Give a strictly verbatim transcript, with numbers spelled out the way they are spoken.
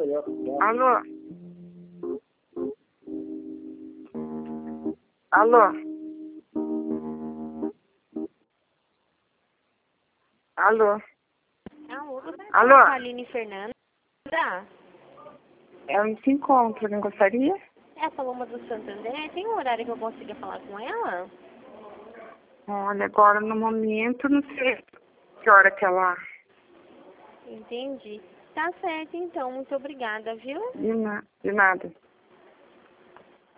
Alô? Alô? Alô? Alô, você tá Alô? com a Aline Fernanda? Ela se encontra, não gostaria? É a Paloma do Santander. Tem um horário que eu consiga falar com ela? Olha, agora no momento não sei que hora que ela... Entendi. Tá certo, então. Muito obrigada, viu? De, na... de nada.